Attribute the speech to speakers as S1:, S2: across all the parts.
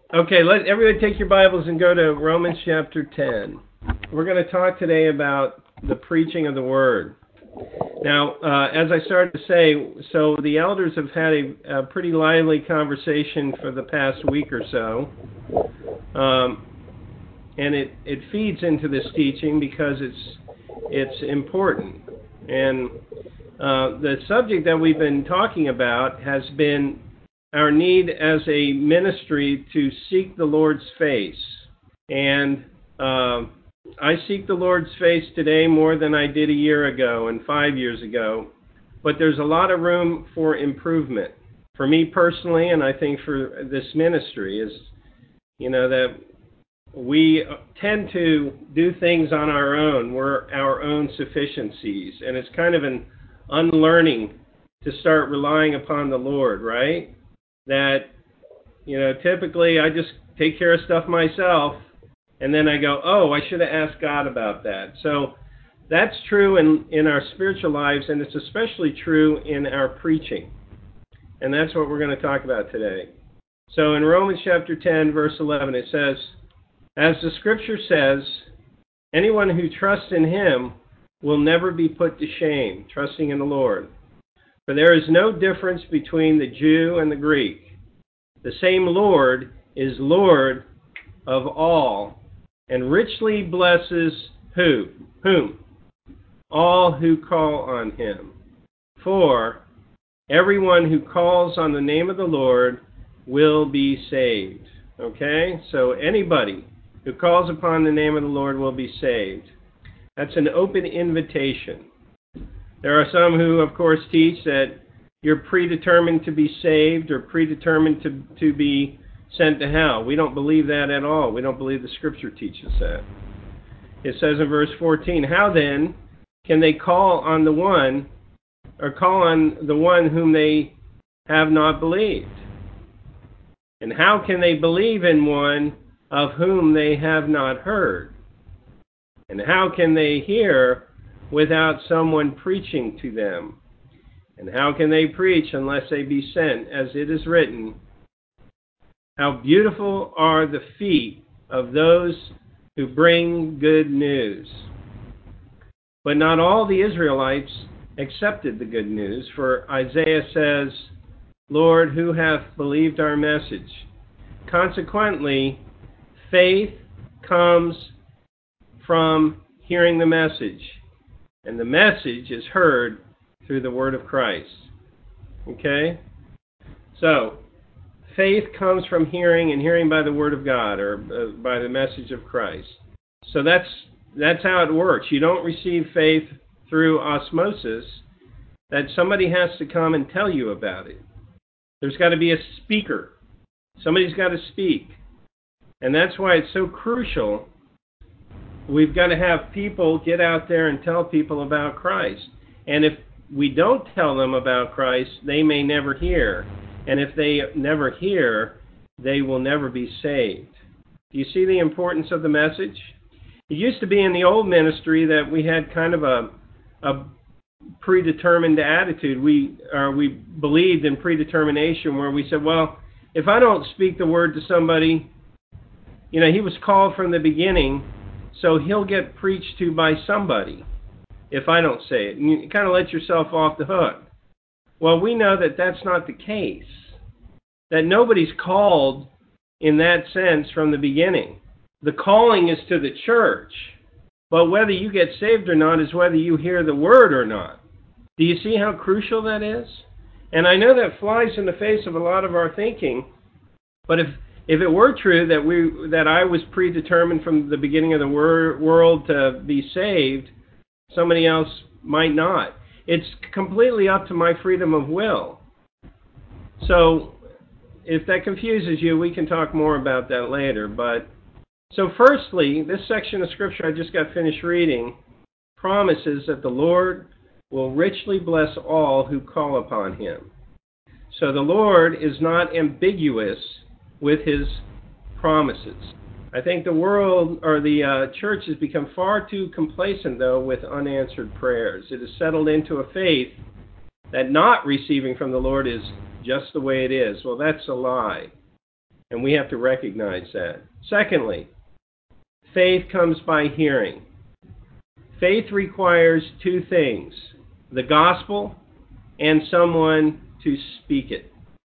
S1: Okay, let everybody take your Bibles and go to Romans chapter 10. We're going to talk today about the preaching of the Word. Now, as I started to say, so the elders have had a pretty lively conversation for the past week or so, and it feeds into this teaching because it's important. And the subject that we've been talking about has been our need as a ministry to seek the Lord's face. And I seek the Lord's face today more than I did a year ago and 5 years ago. But there's a lot of room for improvement. For me personally, and I think for this ministry, is, that we tend to do things on our own. We're our own sufficiencies. And it's kind of an unlearning to start relying upon the Lord, right? That, typically I just take care of stuff myself, and then I go, oh, I should have asked God about that. So that's true in our spiritual lives, and it's especially true in our preaching. And that's what we're going to talk about today. So in Romans chapter 10, verse 11, it says, as the scripture says, anyone who trusts in him will never be put to shame, trusting in the Lord. For there is no difference between the Jew and the Greek. The same Lord is Lord of all, and richly blesses who? Whom? All who call on him. For everyone who calls on the name of the Lord will be saved. Okay? So anybody who calls upon the name of the Lord will be saved. That's an open invitation. There are some who, of course, teach that you're predetermined to be saved or predetermined to be sent to hell. We don't believe that at all. We don't believe the Scripture teaches that. It says in verse 14, how then can they call on the one whom they have not believed? And how can they believe in one of whom they have not heard? And how can they hear without someone preaching to them? And how can they preach unless they be sent? As it is written, how beautiful are the feet of those who bring good news. But not all the Israelites accepted the good news, for Isaiah says, Lord, who hath believed our message? Consequently, faith comes from hearing the message, and the message is heard through the word of Christ. Okay? So, faith comes from hearing, and hearing by the word of God, or by the message of Christ. So that's how it works. You don't receive faith through osmosis, that somebody has to come and tell you about it. There's got to be a speaker. Somebody's got to speak. And that's why it's so crucial. We've got to have people get out there and tell people about Christ. And if we don't tell them about Christ, they may never hear. And if they never hear, they will never be saved. Do you see the importance of the message? It used to be in the old ministry that we had kind of a predetermined attitude. We believed in predetermination, where we said, well, if I don't speak the word to somebody, he was called from the beginning, so he'll get preached to by somebody if I don't say it. And you kind of let yourself off the hook. Well, we know that that's not the case. That nobody's called in that sense from the beginning. The calling is to the church. But whether you get saved or not is whether you hear the word or not. Do you see how crucial that is? And I know that flies in the face of a lot of our thinking. But if it were true that I was predetermined from the beginning of the world to be saved, somebody else might not. It's completely up to my freedom of will. So, if that confuses you, we can talk more about that later. So firstly, this section of Scripture I just got finished reading promises that the Lord will richly bless all who call upon him. So the Lord is not ambiguous with his promises. I think the world, or the church, has become far too complacent, though, with unanswered prayers. It has settled into a faith that not receiving from the Lord is just the way it is. Well, that's a lie. And we have to recognize that. Secondly, faith comes by hearing. Faith requires two things: the gospel and someone to speak it.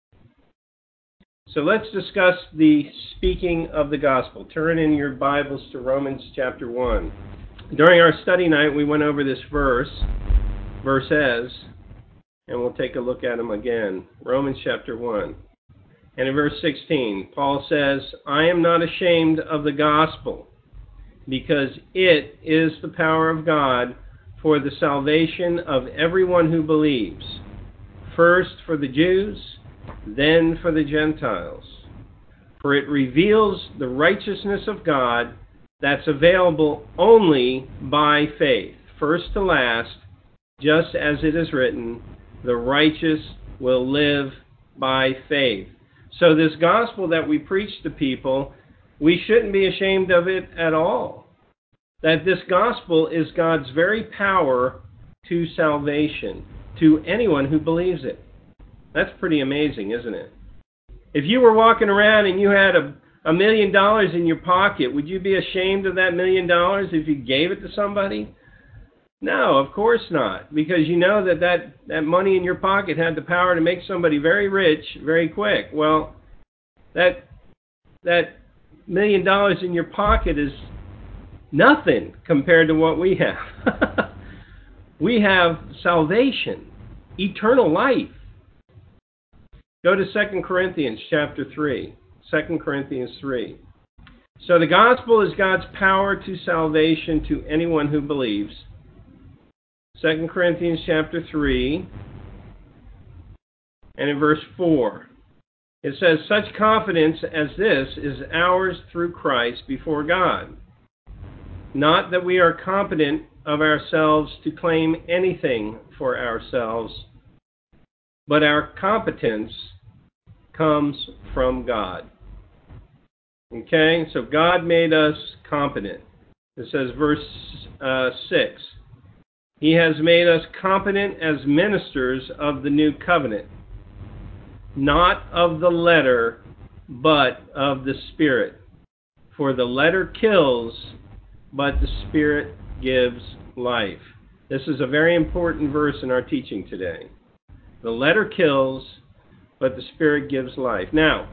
S1: So let's discuss the speaking of the gospel. Turn in your Bibles to Romans chapter 1. During our study night, we went over this verses, and we'll take a look at them again. Romans chapter 1. And in verse 16, Paul says, "I am not ashamed of the gospel, because it is the power of God for the salvation of everyone who believes, first for the Jews, then for the Gentiles. For it reveals the righteousness of God that's available only by faith, first to last, just as it is written, the righteous will live by faith." So this gospel that we preach to people, we shouldn't be ashamed of it at all. That this gospel is God's very power to salvation, to anyone who believes it. That's pretty amazing, isn't it? If you were walking around and you had $1 million in your pocket, would you be ashamed of that $1 million if you gave it to somebody? No, of course not, because you know that money in your pocket had the power to make somebody very rich very quick. Well, that $1 million in your pocket is nothing compared to what we have. We have salvation, eternal life. Go to 2 Corinthians chapter 3. 2 Corinthians 3. So the gospel is God's power to salvation to anyone who believes. 2 Corinthians chapter 3, and in verse 4, it says, "Such confidence as this is ours through Christ before God. Not that we are competent of ourselves to claim anything for ourselves, but our competence comes from God." Okay, so God made us competent. It says, verse 6, "He has made us competent as ministers of the new covenant, not of the letter, but of the Spirit. For the letter kills, but the Spirit gives life." This is a very important verse in our teaching today. The letter kills, but the Spirit gives life. Now,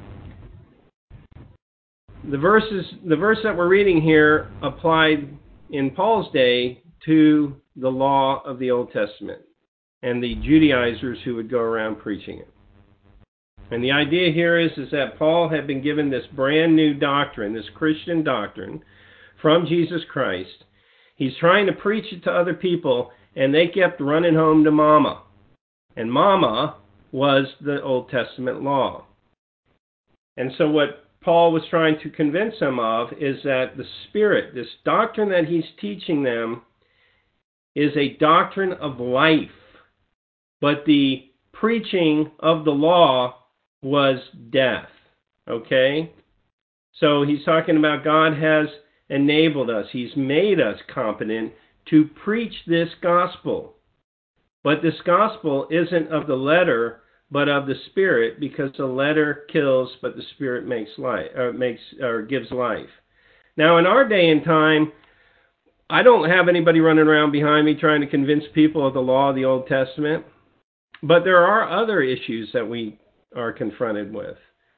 S1: the verse that we're reading here applied in Paul's day to the law of the Old Testament and the Judaizers who would go around preaching it. And the idea here is that Paul had been given this brand new doctrine, this Christian doctrine from Jesus Christ. He's trying to preach it to other people, and they kept running home to Mama. And Mama was the Old Testament law. And so what Paul was trying to convince them of is that the Spirit, this doctrine that he's teaching them, is a doctrine of life. But the preaching of the law was death. Okay? So he's talking about God has enabled us. He's made us competent to preach this gospel. But this gospel isn't of the letter, but of the Spirit, because the letter kills, but the Spirit makes life, or gives life. Now, in our day and time, I don't have anybody running around behind me trying to convince people of the law of the Old Testament, but there are other issues that we are confronted with.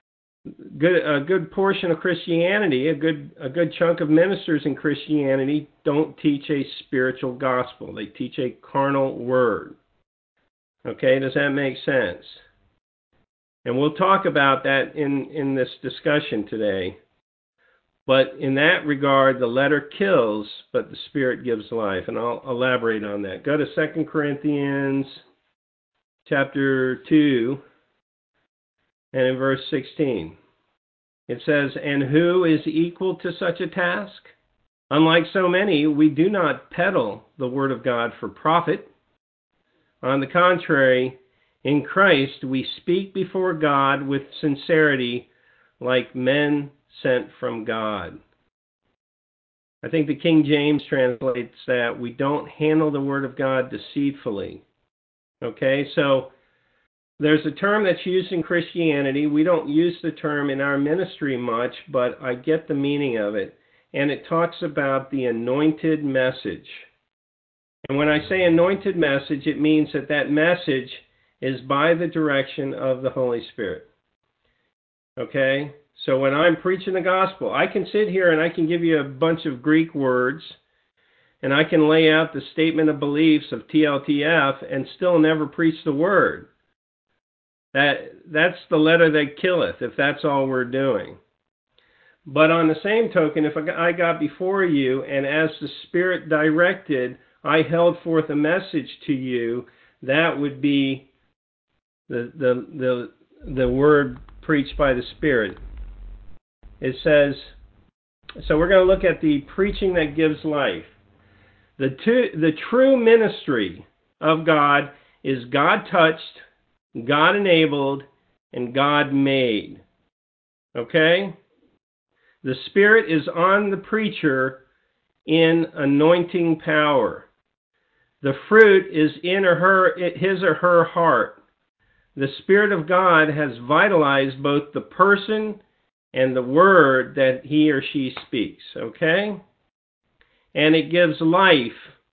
S1: A good portion of Christianity, a good chunk of ministers in Christianity don't teach a spiritual gospel. They teach a carnal word. Okay, does that make sense? And we'll talk about that in this discussion today. But in that regard, the letter kills, but the Spirit gives life. And I'll elaborate on that. Go to 2 Corinthians chapter 2, and in verse 16. It says, "And who is equal to such a task? Unlike so many, we do not peddle the word of God for profit. On the contrary, in Christ we speak before God with sincerity, like men sent from God." I think the King James translates that, "We don't handle the word of God deceitfully." Okay, so There's a term that's used in Christianity. We don't use the term in our ministry much, but I get the meaning of it. And it talks about the anointed message. And when I say anointed message, it means that that message is by the direction of the Holy Spirit. Okay? So when I'm preaching the gospel, I can sit here and I can give you a bunch of Greek words, and I can lay out the statement of beliefs of TLTF and still never preach the word. That's the letter that killeth, if that's all we're doing. But on the same token, if I got before you, and as the Spirit directed, I held forth a message to you, that would be the word preached by the Spirit. It says, so we're going to look at the preaching that gives life. The true ministry of God is God-touched, God-enabled, and God-made. Okay? The Spirit is on the preacher in anointing power. The fruit is in his or her heart. The Spirit of God has vitalized both the person and the word that he or she speaks. Okay? And it gives life.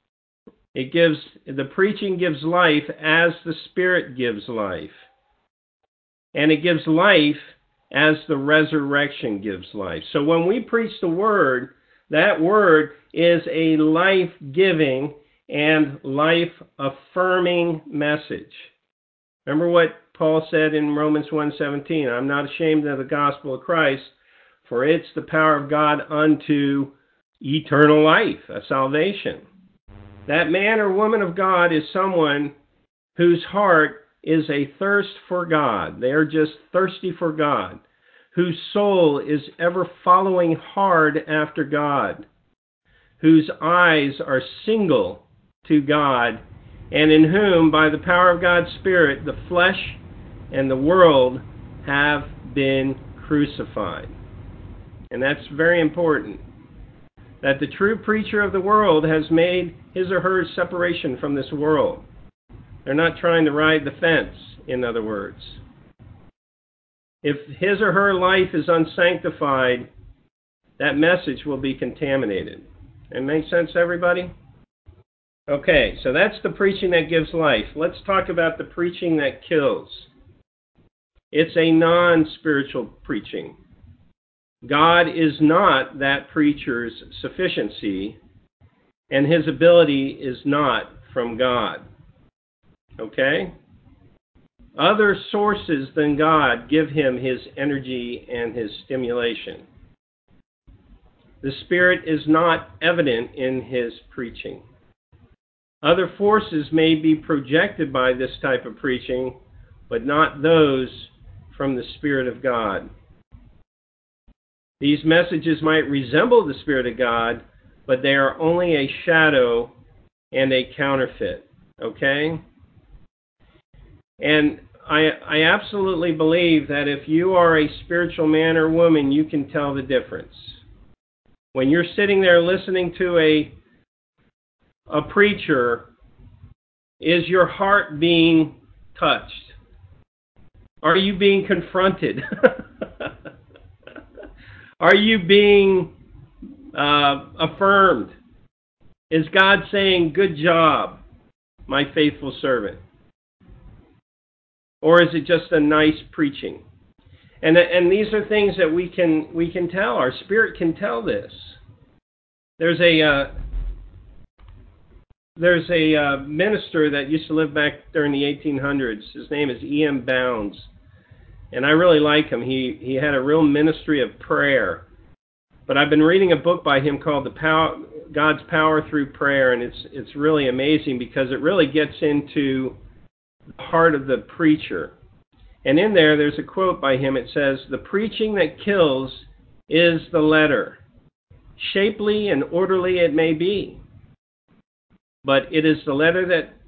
S1: The preaching gives life as the Spirit gives life. And it gives life as the resurrection gives life. So when we preach the word, that word is a life-giving and life-affirming message. Remember what Paul said in Romans 1:17, I'm not ashamed of the gospel of Christ, for it's the power of God unto eternal life, a salvation. That man or woman of God is someone whose heart is a thirst for God. They are just thirsty for God. Whose soul is ever following hard after God. Whose eyes are single to God, and in whom, by the power of God's Spirit, the flesh and the world have been crucified. And that's very important. That the true preacher of the world has made his or her separation from this world. They're not trying to ride the fence, in other words. If his or her life is unsanctified, that message will be contaminated. It makes sense to everybody? Okay, so that's the preaching that gives life. Let's talk about the preaching that kills. It's a non-spiritual preaching. God is not that preacher's sufficiency, and his ability is not from God. Okay? Other sources than God give him his energy and his stimulation. The Spirit is not evident in his preaching. Other forces may be projected by this type of preaching, but not those from the Spirit of God. These messages might resemble the Spirit of God, but they are only a shadow and a counterfeit. Okay? And I absolutely believe that if you are a spiritual man or woman, you can tell the difference. When you're sitting there listening to a preacher, is your heart being touched? Are you being confronted? Are you being affirmed? Is God saying, good job, my faithful servant? Or is it just a nice preaching? And these are things that we can tell. Our spirit can tell this. There's a minister that used to live back during the 1800s. His name is E.M. Bounds. And I really like him. He had a real ministry of prayer. But I've been reading a book by him called God's Power Through Prayer, and it's really amazing because it really gets into the heart of the preacher. And in there's a quote by him. It says, "The preaching that kills is the letter. Shapely and orderly it may be, but it is the letter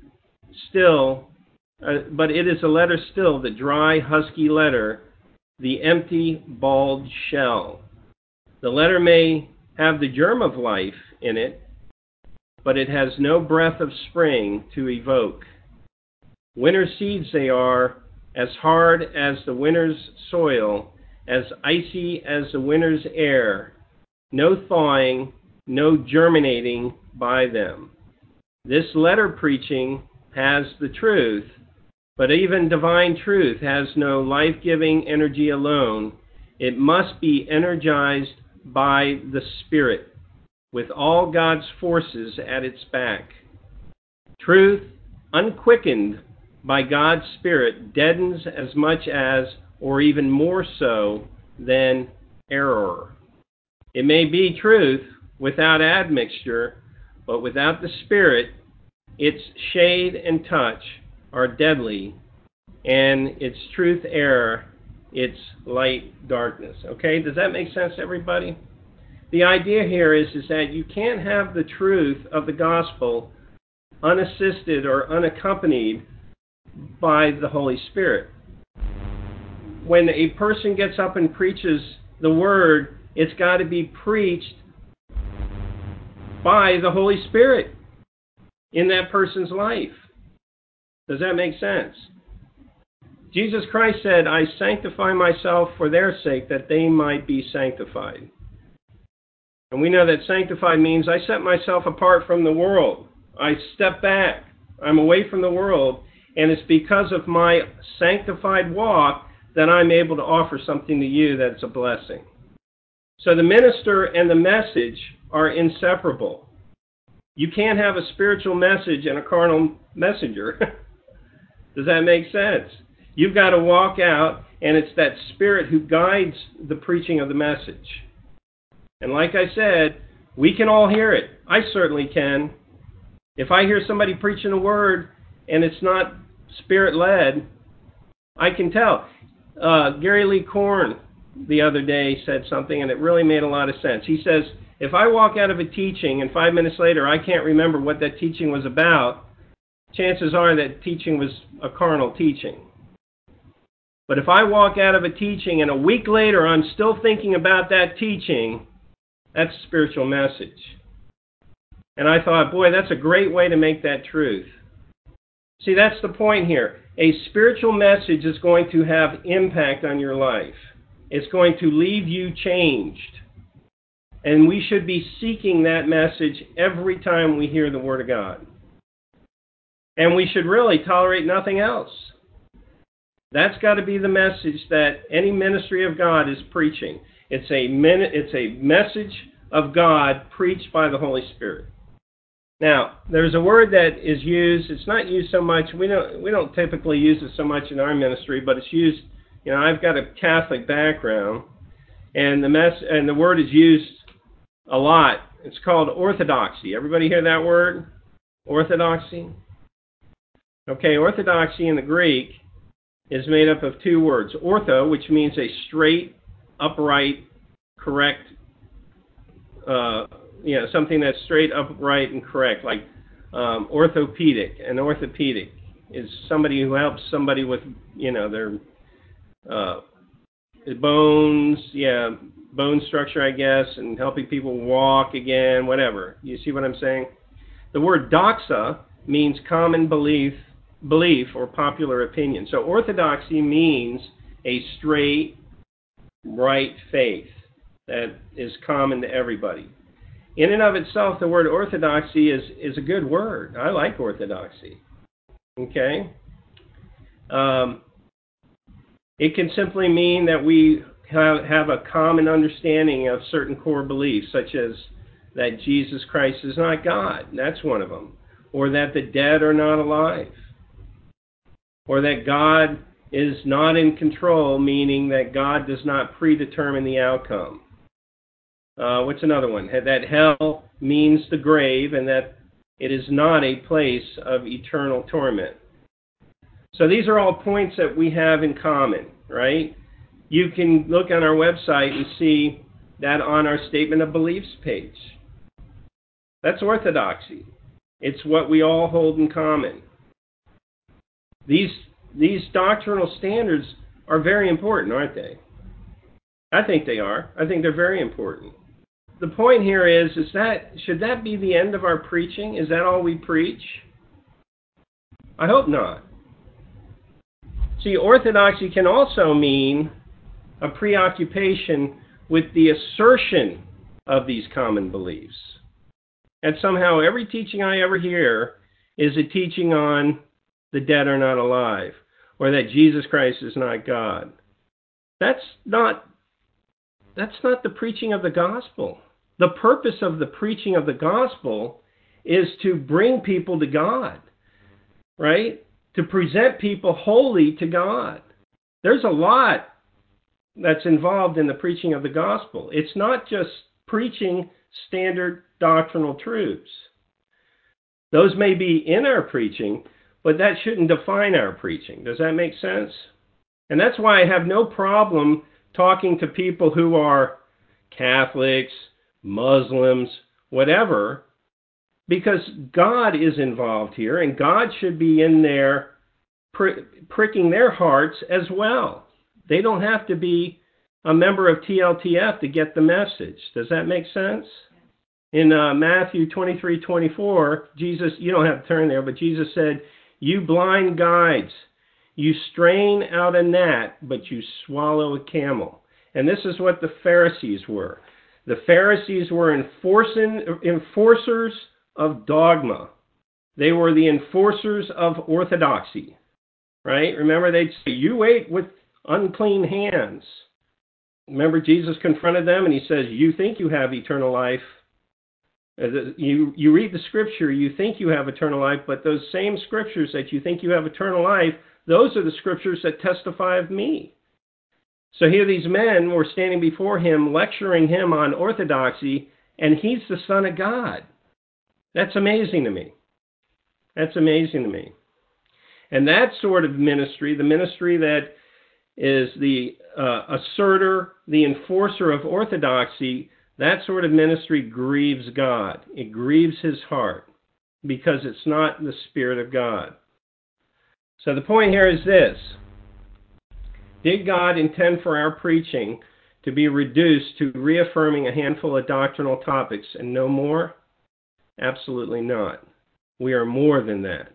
S1: still, the dry, husky letter, the empty, bald shell. The letter may have the germ of life in it, but it has no breath of spring to evoke. Winter seeds they are, as hard as the winter's soil, as icy as the winter's air, no thawing, no germinating by them. This letter preaching has the truth, but even divine truth has no life-giving energy alone. It must be energized by the Spirit, with all God's forces at its back. Truth, unquickened by God's Spirit, deadens as much as, or even more so, than error. It may be truth without admixture, but without the Spirit, its shade and touch are deadly, and its truth error, its light darkness. Okay, does that make sense to everybody? The idea here is that you can't have the truth of the gospel unassisted or unaccompanied by the Holy Spirit. When a person gets up and preaches the word, it's got to be preached by the Holy Spirit in that person's life. Does that make sense? Jesus Christ said, I sanctify myself for their sake, that they might be sanctified. And we know that sanctified means I set myself apart from the world. I step back. I'm away from the world. And it's because of my sanctified walk that I'm able to offer something to you that's a blessing. So the minister and the message are inseparable. You can't have a spiritual message and a carnal messenger. Does that make sense? You've got to walk out, and it's that Spirit who guides the preaching of the message. And like I said, we can all hear it. I certainly can. If I hear somebody preaching a word and it's not Spirit-led, I can tell. Gary Lee Korn the other day said something, and it really made a lot of sense. He says, if I walk out of a teaching and 5 minutes later I can't remember what that teaching was about, chances are that teaching was a carnal teaching. But if I walk out of a teaching and a week later I'm still thinking about that teaching, that's a spiritual message. And I thought, boy, that's a great way to make that truth. See, that's the point here. A spiritual message is going to have impact on your life. It's going to leave you changed. And we should be seeking that message every time we hear the Word of God. And we should really tolerate nothing else. That's got to be the message that any ministry of God is preaching. It's a message of God preached by the Holy Spirit. Now, there's a word that is used. It's not used so much. We don't typically use it so much in our ministry, but it's used. You know, I've got a Catholic background, and the word is used a lot. It's called orthodoxy. Everybody hear that word? Orthodoxy? Okay, orthodoxy in the Greek is made up of two words. Ortho, which means a straight, upright, correct, something that's straight, upright, and correct, like orthopedic. An orthopedic is somebody who helps somebody with, their bones, bone structure, I guess, and helping people walk again, whatever. You see what I'm saying? The word doxa means common belief or popular opinion. So orthodoxy means a straight, right faith that is common to everybody. In and of itself, the word orthodoxy is a good word. I like orthodoxy. Okay? It can simply mean that we have a common understanding of certain core beliefs, such as that Jesus Christ is not God. That's one of them. Or that the dead are not alive. Or that God is not in control, meaning that God does not predetermine the outcome. What's another one? That hell means the grave and that it is not a place of eternal torment. So these are all points that we have in common, right? You can look on our website and see that on our Statement of Beliefs page. That's orthodoxy. It's what we all hold in common. These doctrinal standards are very important, aren't they? I think they are. I think they're very important. The point here is that should that be the end of our preaching? Is that all we preach? I hope not. See, orthodoxy can also mean a preoccupation with the assertion of these common beliefs. And somehow every teaching I ever hear is a teaching on the dead are not alive, or that Jesus Christ is not God. That's not the preaching of the gospel. The purpose of the preaching of the gospel is to bring people to God, right? To present people wholly to God. There's a lot that's involved in the preaching of the gospel. It's not just preaching standard doctrinal truths. Those may be in our preaching, but that shouldn't define our preaching. Does that make sense? And that's why I have no problem talking to people who are Catholics, Muslims, whatever, because God is involved here, and God should be in there pricking their hearts as well. They don't have to be a member of TLTF to get the message. Does that make sense? In Matthew 23:24, Jesus, you don't have to turn there, but Jesus said, "You blind guides, you strain out a gnat, but you swallow a camel." And this is what the Pharisees were. The Pharisees were enforcers of dogma. They were the enforcers of orthodoxy, right? Remember, they'd say, "You ate with unclean hands." Remember, Jesus confronted them and he says, "You think you have eternal life. You read the scripture, you think you have eternal life, but those same scriptures that you think you have eternal life, those are the scriptures that testify of me." So here these men were standing before him, lecturing him on orthodoxy, and he's the Son of God. That's amazing to me. That's amazing to me. And that sort of ministry, the ministry that is the asserter, the enforcer of orthodoxy, that sort of ministry grieves God. It grieves his heart because it's not the Spirit of God. So the point here is this. Did God intend for our preaching to be reduced to reaffirming a handful of doctrinal topics and no more? Absolutely not. We are more than that.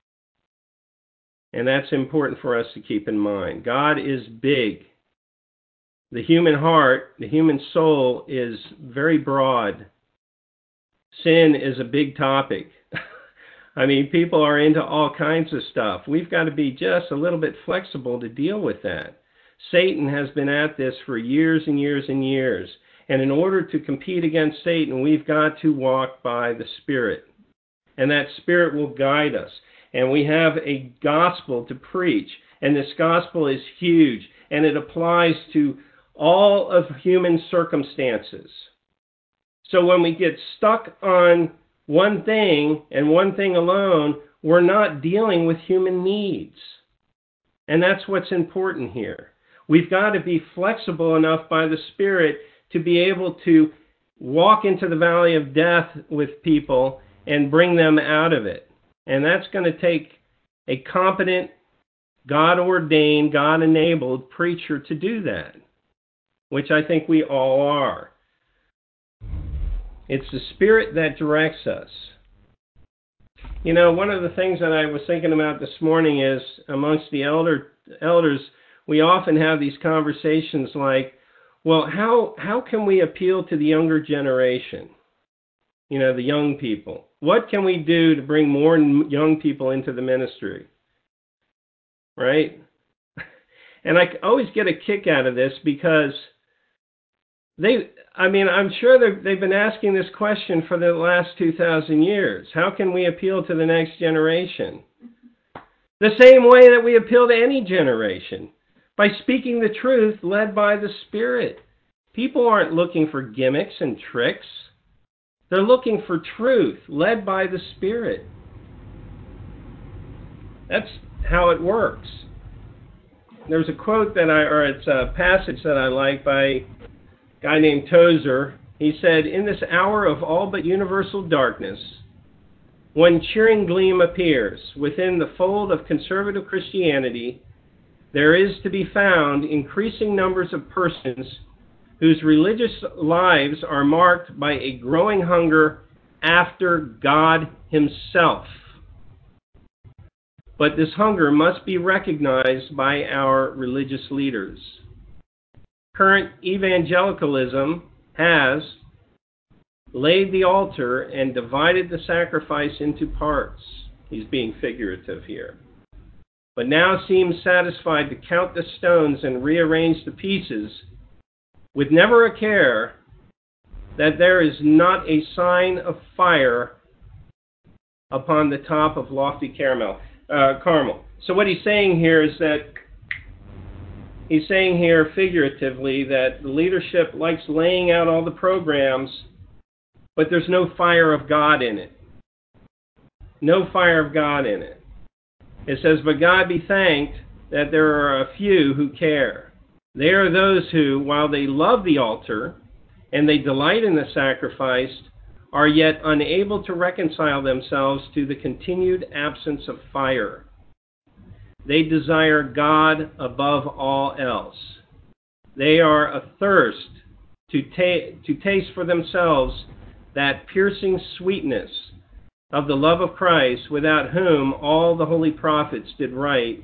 S1: And that's important for us to keep in mind. God is big. The human heart, the human soul is very broad. Sin is a big topic. I mean, people are into all kinds of stuff. We've got to be just a little bit flexible to deal with that. Satan has been at this for years and years and years. And in order to compete against Satan, we've got to walk by the Spirit. And that Spirit will guide us. And we have a gospel to preach. And this gospel is huge. And it applies to all of human circumstances. So when we get stuck on one thing and one thing alone, we're not dealing with human needs. And that's what's important here. We've got to be flexible enough by the Spirit to be able to walk into the valley of death with people and bring them out of it. And that's going to take a competent, God-ordained, God-enabled preacher to do that, which I think we all are. It's the Spirit that directs us. You know, one of the things that I was thinking about this morning is amongst the elders, we often have these conversations like, well, how can we appeal to the younger generation? You know, the young people. What can we do to bring more young people into the ministry? Right? And I always get a kick out of this because I'm sure they've been asking this question for the last 2,000 years. How can we appeal to the next generation? The same way that we appeal to any generation, by speaking the truth led by the Spirit. People aren't looking for gimmicks and tricks. They're looking for truth led by the Spirit. That's how it works. There's a quote it's a passage that I like by a guy named Tozer. He said, "In this hour of all but universal darkness, one cheering gleam appears. Within the fold of conservative Christianity, there is to be found increasing numbers of persons whose religious lives are marked by a growing hunger after God Himself." But this hunger must be recognized by our religious leaders. Current evangelicalism has laid the altar and divided the sacrifice into parts. He's being figurative here. But now seems satisfied to count the stones and rearrange the pieces, with never a care that there is not a sign of fire upon the top of lofty Carmel. So what he's saying here is that he's saying here figuratively that the leadership likes laying out all the programs, but there's no fire of God in it. No fire of God in it. It says, but God be thanked that there are a few who care. They are those who, while they love the altar and they delight in the sacrifice, are yet unable to reconcile themselves to the continued absence of fire. They desire God above all else. They are athirst to taste for themselves that piercing sweetness of the love of Christ, without whom all the holy prophets did write,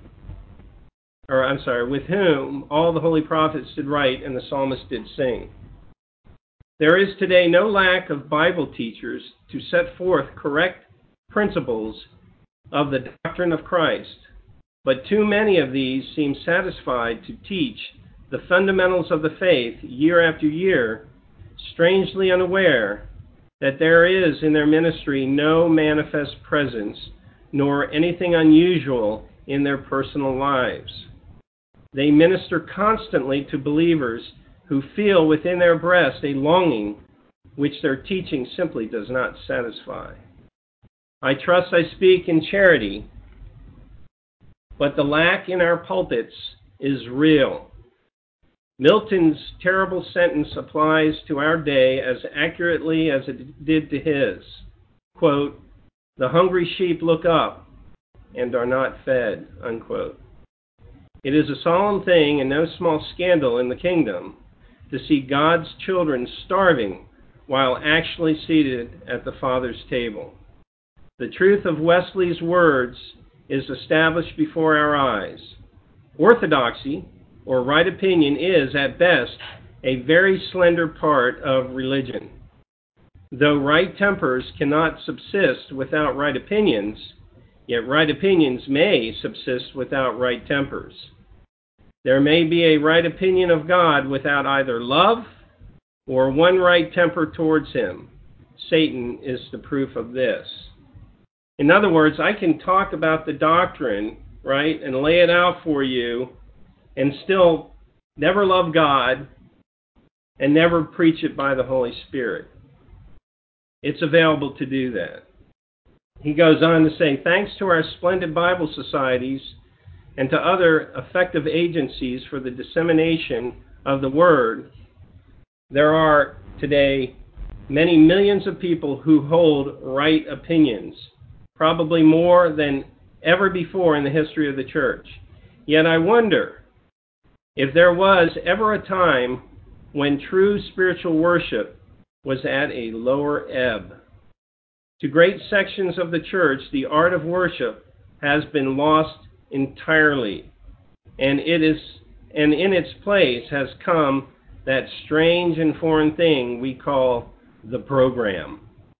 S1: with whom all the holy prophets did write and the psalmist did sing. There is today no lack of Bible teachers to set forth correct principles of the doctrine of Christ, but too many of these seem satisfied to teach the fundamentals of the faith year after year, strangely unaware that there is in their ministry no manifest presence nor anything unusual in their personal lives. They minister constantly to believers who feel within their breast a longing which their teaching simply does not satisfy. I trust I speak in charity, but the lack in our pulpits is real. Milton's terrible sentence applies to our day as accurately as it did to his. Quote, "The hungry sheep look up and are not fed," unquote. It is a solemn thing and no small scandal in the kingdom to see God's children starving while actually seated at the Father's table. The truth of Wesley's words is established before our eyes. Orthodoxy, or right opinion, is, at best, a very slender part of religion. Though right tempers cannot subsist without right opinions, yet right opinions may subsist without right tempers. There may be a right opinion of God without either love or one right temper towards him. Satan is the proof of this. In other words, I can talk about the doctrine, right, and lay it out for you, and still never love God and never preach it by the Holy Spirit. It's available to do that. He goes on to say, thanks to our splendid Bible societies and to other effective agencies for the dissemination of the Word, there are today many millions of people who hold right opinions, probably more than ever before in the history of the church. Yet I wonder if there was ever a time when true spiritual worship was at a lower ebb. To great sections of the church, the art of worship has been lost entirely, and in its place has come that strange and foreign thing we call the program.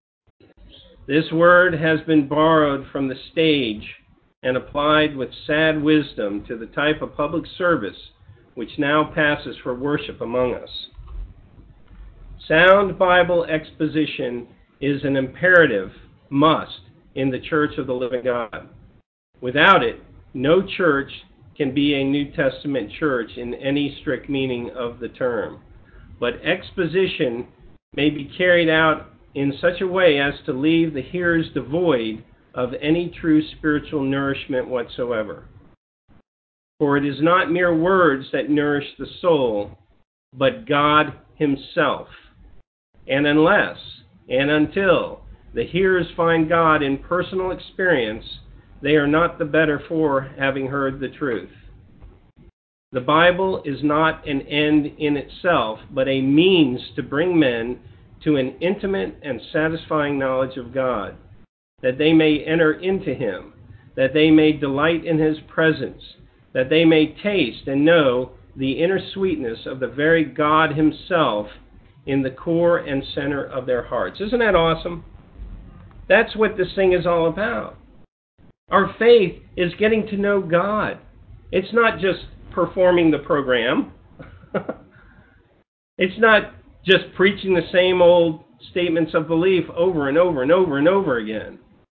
S1: This word has been borrowed from the stage and applied with sad wisdom to the type of public service which now passes for worship among us. Sound Bible exposition is an imperative must in the Church of the Living God. Without it, no church can be a New Testament church in any strict meaning of the term. But exposition may be carried out in such a way as to leave the hearers devoid of any true spiritual nourishment whatsoever. For it is not mere words that nourish the soul, but God himself. And unless and until the hearers find God in personal experience, they are not the better for having heard the truth. The Bible is not an end in itself, but a means to bring men to an intimate and satisfying knowledge of God, that they may enter into him, that they may delight in his presence, that they may taste and know the inner sweetness of the very God himself in the core and center of their hearts. Isn't that awesome? That's what this thing is all about. Our faith is getting to know God. It's not just performing the program. It's not just preaching the same old statements of belief over and over and over and over again.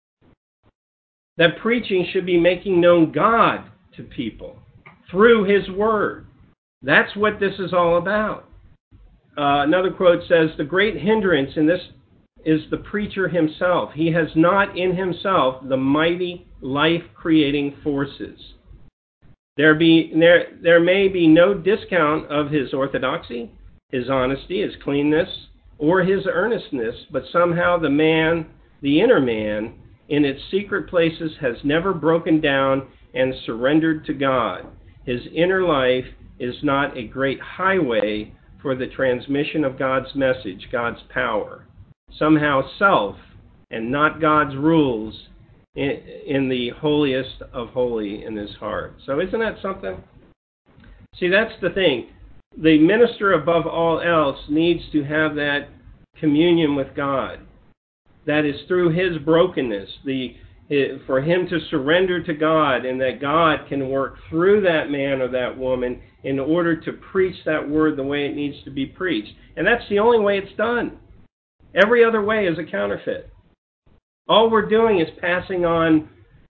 S1: That preaching should be making known God to people through his word. That's what this is all about. Another quote says, "The great hindrance in this is the preacher himself. He has not in himself the mighty life-creating forces. There may be no discount of his orthodoxy, his honesty, his cleanness, or his earnestness, but somehow the inner man, in its secret places has never broken down and surrendered to God. His inner life is not a great highway for the transmission of God's message, God's power. Somehow self and not God's rules in the holiest of holy in his heart." So isn't that something? See, that's the thing. The minister above all else needs to have that communion with God. That is through his brokenness, for him to surrender to God, and that God can work through that man or that woman in order to preach that word the way it needs to be preached. And that's the only way it's done. Every other way is a counterfeit. All we're doing is passing on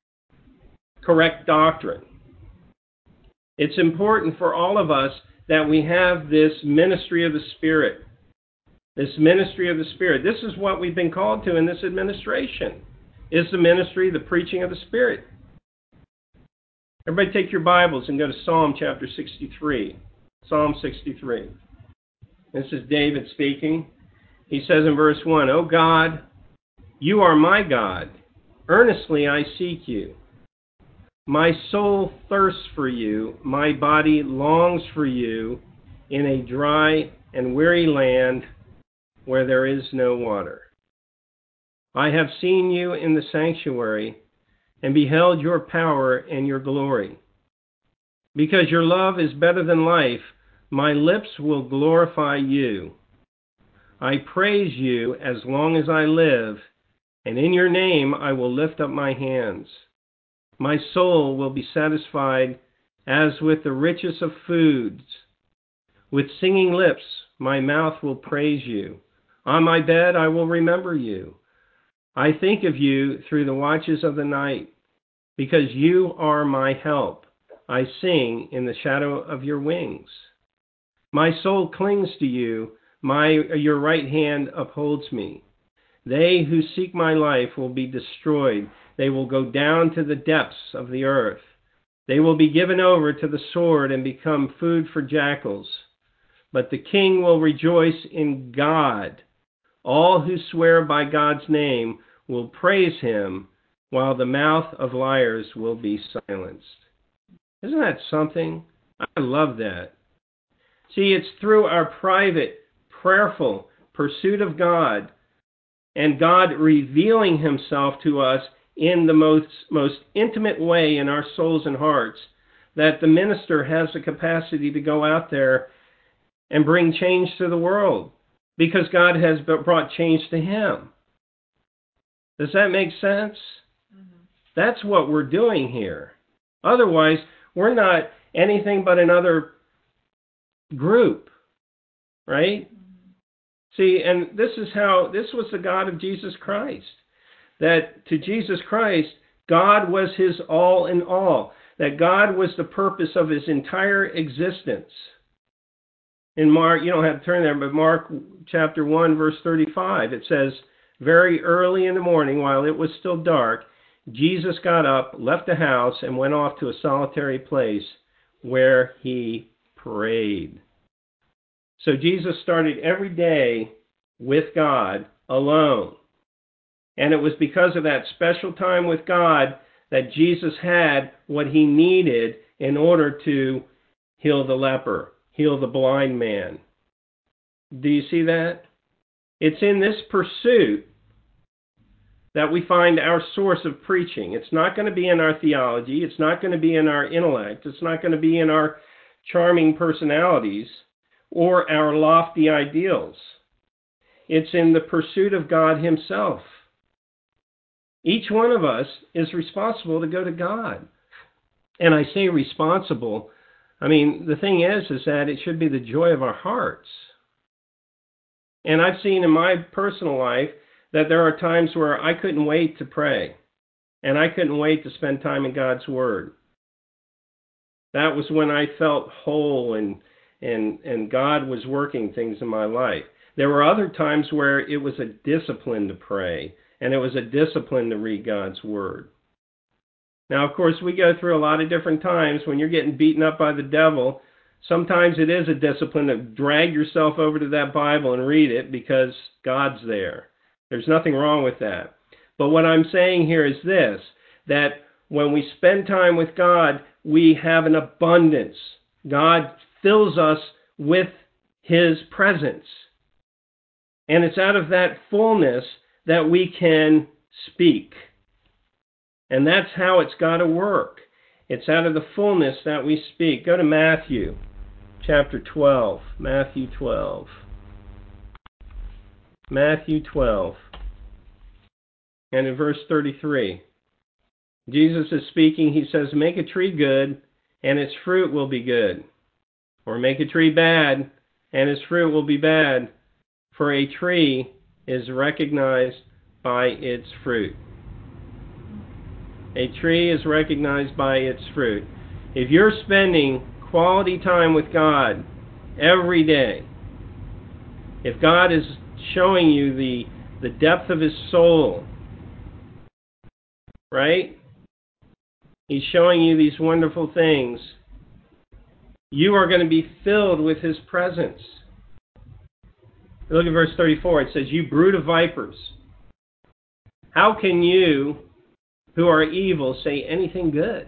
S1: correct doctrine. It's important for all of us that we have this ministry of the Spirit. This ministry of the Spirit. This is what we've been called to in this administration, is the ministry, the preaching of the Spirit. Everybody take your Bibles and go to Psalm chapter 63. Psalm 63. This is David speaking. He says in verse 1, "O God, you are my God. Earnestly I seek you. My soul thirsts for you. My body longs for you in a dry and weary land where there is no water. I have seen you in the sanctuary and beheld your power and your glory. Because your love is better than life, my lips will glorify you. I praise you as long as I live, and in your name I will lift up my hands. My soul will be satisfied as with the richest of foods. With singing lips my mouth will praise you. On my bed I will remember you. I think of you through the watches of the night. Because you are my help, I sing in the shadow of your wings. My soul clings to you. Your right hand upholds me. They who seek my life will be destroyed. They will go down to the depths of the earth. They will be given over to the sword and become food for jackals. But the king will rejoice in God. All who swear by God's name will praise him, while the mouth of liars will be silenced." Isn't that something? I love that. See, it's through our private, prayerful pursuit of God, and God revealing himself to us in the most intimate way in our souls and hearts, that the minister has the capacity to go out there and bring change to the world, because God has brought change to him. Does that make sense? Mm-hmm. That's what we're doing here. Otherwise, we're not anything but another group, right? Mm-hmm. See, and this was the God of Jesus Christ. That to Jesus Christ, God was his all in all. That God was the purpose of his entire existence. In Mark, you don't have to turn there, but Mark chapter 1, verse 35, it says, "Very early in the morning, while it was still dark, Jesus got up, left the house, and went off to a solitary place where he prayed." So Jesus started every day with God alone. And it was because of that special time with God that Jesus had what he needed in order to heal the leper, heal the blind man. Do you see that? It's in this pursuit that we find our source of preaching. It's not going to be in our theology. It's not going to be in our intellect. It's not going to be in our charming personalities or our lofty ideals. It's in the pursuit of God himself. Each one of us is responsible to go to God. And I say responsible, I mean, the thing is that it should be the joy of our hearts. And I've seen in my personal life that there are times where I couldn't wait to pray. And I couldn't wait to spend time in God's Word. That was when I felt whole and God was working things in my life. There were other times where it was a discipline to pray, and it was a discipline to read God's Word. Now, of course, we go through a lot of different times when you're getting beaten up by the devil. Sometimes it is a discipline to drag yourself over to that Bible and read it because God's there. There's nothing wrong with that. But what I'm saying here is this, that when we spend time with God, we have an abundance. God fills us with his presence. And it's out of that fullness that we can speak. And that's how it's got to work. It's out of the fullness that we speak. Go to Matthew chapter 12. Matthew 12. Matthew 12. And in verse 33, Jesus is speaking. He says, make a tree good, and its fruit will be good. Or make a tree bad, and its fruit will be bad. For a tree is recognized by its fruit. A tree is recognized by its fruit. If you're spending quality time with God every day, if God is showing you the depth of his soul, right? He's showing you these wonderful things. You are going to be filled with his presence. Look at verse 34. It says, you brood of vipers, how can you who are evil say anything good?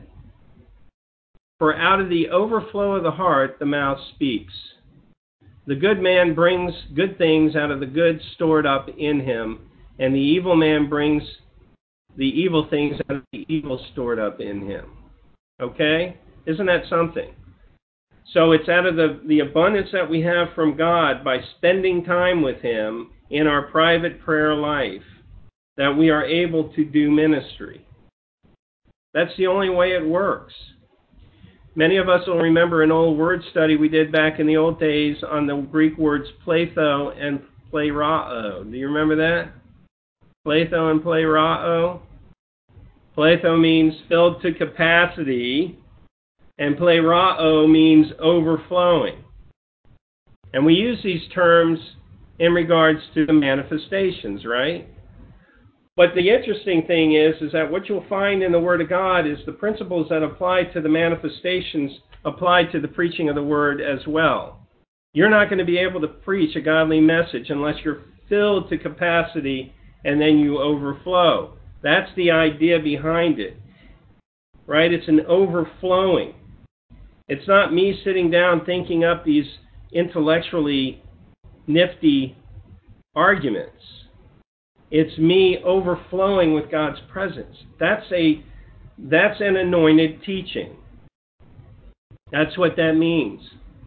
S1: For out of the overflow of the heart the mouth speaks. The good man brings good things out of the good stored up in him, and the evil man brings the evil things out of the evil stored up in him. Okay? Isn't that something? So it's out of the abundance that we have from God by spending time with him in our private prayer life that we are able to do ministry. That's the only way it works. Many of us will remember an old word study we did back in the old days on the Greek words pletho and plerao. Do you remember that? Pletho and plerao. Pletho means filled to capacity, and plerao means overflowing. And we use these terms in regards to the manifestations, right? But the interesting thing is that what you'll find in the Word of God is the principles that apply to the manifestations apply to the preaching of the Word as well. You're not going to be able to preach a godly message unless you're filled to capacity and then you overflow. That's the idea behind it, right? It's an overflowing. It's not me sitting down thinking up these intellectually nifty arguments. It's me overflowing with God's presence. That's an anointed teaching. That's what that means.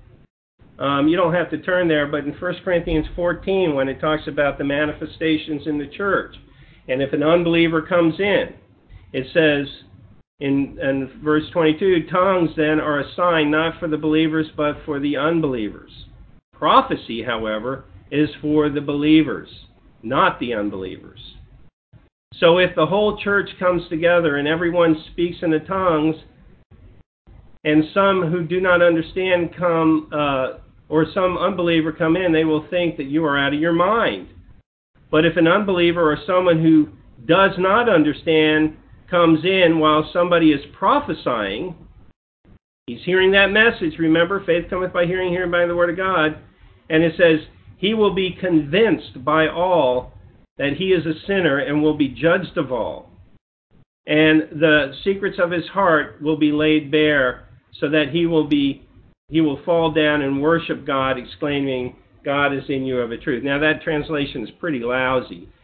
S1: You don't have to turn there, but in 1 Corinthians 14, when it talks about the manifestations in the church, and if an unbeliever comes in, it says in verse 22, tongues then are a sign not for the believers, but for the unbelievers. Prophecy, however, is for the believers, not the unbelievers. So if the whole church comes together and everyone speaks in the tongues, and some who do not understand come, or some unbeliever come in, they will think that you are out of your mind. But if an unbeliever or someone who does not understand comes in while somebody is prophesying, he's hearing that message. Remember, faith cometh by hearing, hearing by the word of God. And it says, he will be convinced by all that he is a sinner and will be judged of all. And the secrets of his heart will be laid bare, so that he will fall down and worship God, exclaiming, God is in you of a truth. Now that translation is pretty lousy.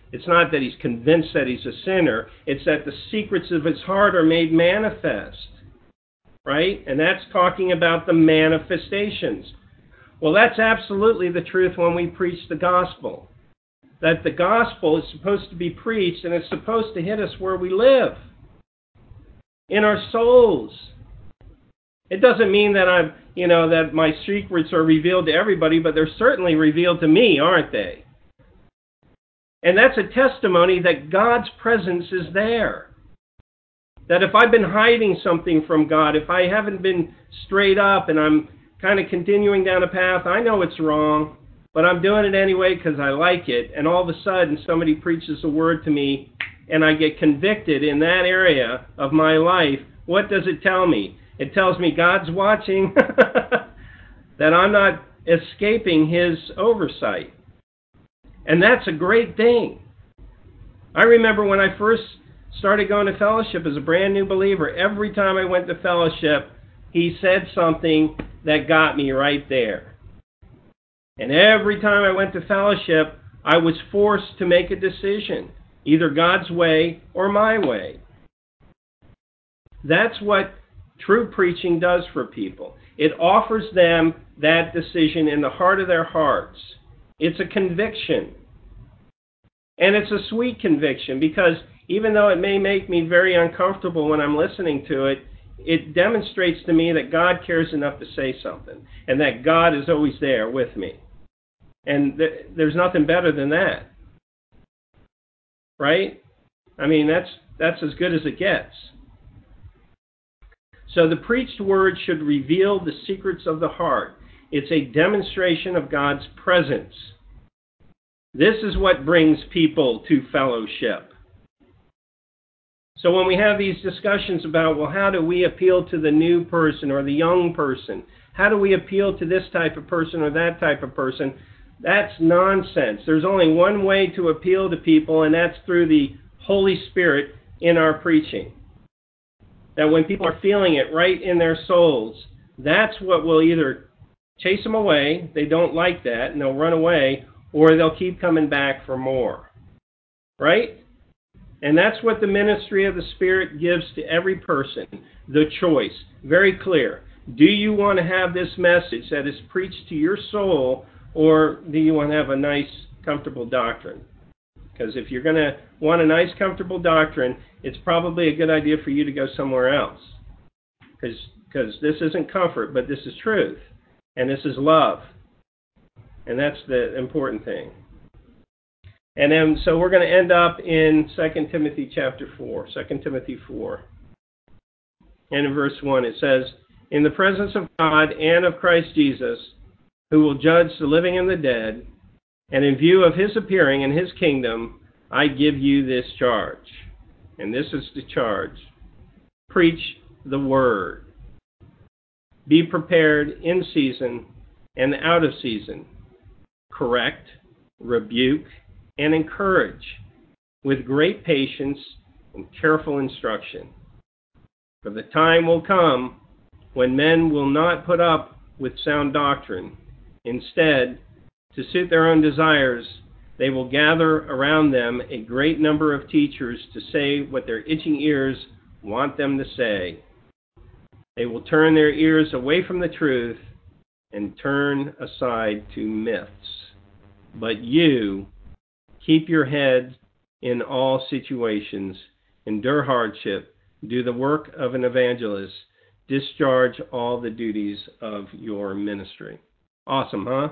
S1: It's not that he's convinced that he's a sinner. It's that the secrets of his heart are made manifest. Right? And that's talking about the manifestations. Well, that's absolutely the truth when we preach the gospel. That the gospel is supposed to be preached and it's supposed to hit us where we live. In our souls. It doesn't mean that that my secrets are revealed to everybody, but they're certainly revealed to me, aren't they? And that's a testimony that God's presence is there. That if I've been hiding something from God, if I haven't been straight up and I'm kind of continuing down a path, I know it's wrong, but I'm doing it anyway because I like it. And all of a sudden somebody preaches a word to me and I get convicted in that area of my life. What does it tell me? It tells me God's watching, that I'm not escaping his oversight. And that's a great thing. I remember when I first started going to fellowship as a brand new believer, every time I went to fellowship, he said something that got me right there. And every time I went to fellowship, I was forced to make a decision, either God's way or my way. That's what true preaching does for people. It offers them that decision in the heart of their hearts. It's a conviction. And it's a sweet conviction because even though it may make me very uncomfortable when I'm listening to it, it demonstrates to me that God cares enough to say something and that God is always there with me. And there's nothing better than that. Right? I mean, that's as good as it gets. So the preached word should reveal the secrets of the heart. It's a demonstration of God's presence. This is what brings people to fellowship. So when we have these discussions about, well, how do we appeal to the new person or the young person? How do we appeal to this type of person or that type of person? That's nonsense. There's only one way to appeal to people, and that's through the Holy Spirit in our preaching. That when people are feeling it right in their souls, that's what will either chase them away, they don't like that, and they'll run away, or they'll keep coming back for more. Right? And that's what the ministry of the Spirit gives to every person, the choice. Very clear. Do you want to have this message that is preached to your soul, or do you want to have a nice, comfortable doctrine? Because if you're going to want a nice, comfortable doctrine, it's probably a good idea for you to go somewhere else. Because this isn't comfort, but this is truth. And this is love. And that's the important thing. And then, so we're going to end up in 2 Timothy chapter 4. 2 Timothy 4. And in verse 1 it says, "In the presence of God and of Christ Jesus, who will judge the living and the dead, and in view of his appearing in his kingdom, I give you this charge." And this is the charge. Preach the word. Be prepared in season and out of season. Correct, rebuke, and encourage with great patience and careful instruction. For the time will come when men will not put up with sound doctrine. Instead, to suit their own desires, they will gather around them a great number of teachers to say what their itching ears want them to say. They will turn their ears away from the truth and turn aside to myths. But you, keep your head in all situations, endure hardship, do the work of an evangelist, discharge all the duties of your ministry. Awesome, huh?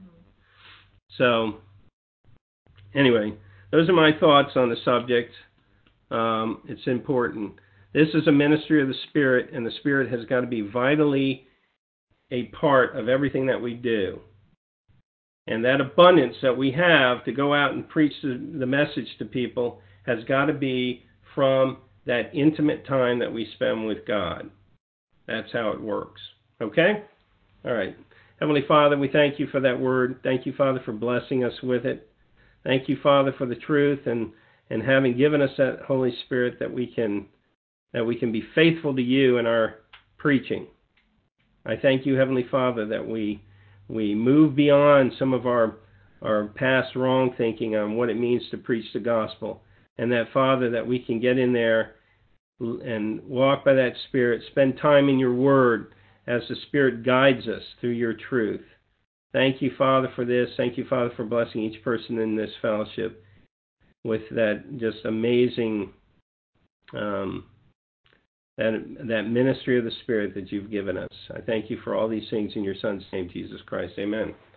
S1: So, anyway, those are my thoughts on the subject. It's important. This is a ministry of the Spirit, and the Spirit has got to be vitally a part of everything that we do. And that abundance that we have to go out and preach the message to people has got to be from that intimate time that we spend with God. That's how it works. Okay? All right. Heavenly Father, we thank you for that word. Thank you, Father, for blessing us with it. Thank you, Father, for the truth and having given us that Holy Spirit that we can be faithful to you in our preaching. I thank you, Heavenly Father, that we move beyond some of our our past wrong thinking on what it means to preach the gospel. And that, Father, that we can get in there and walk by that Spirit, spend time in your word as the Spirit guides us through your truth. Thank you, Father, for this. Thank you, Father, for blessing each person in this fellowship with that just amazing that ministry of the Spirit that you've given us. I thank you for all these things in your Son's name, Jesus Christ. Amen.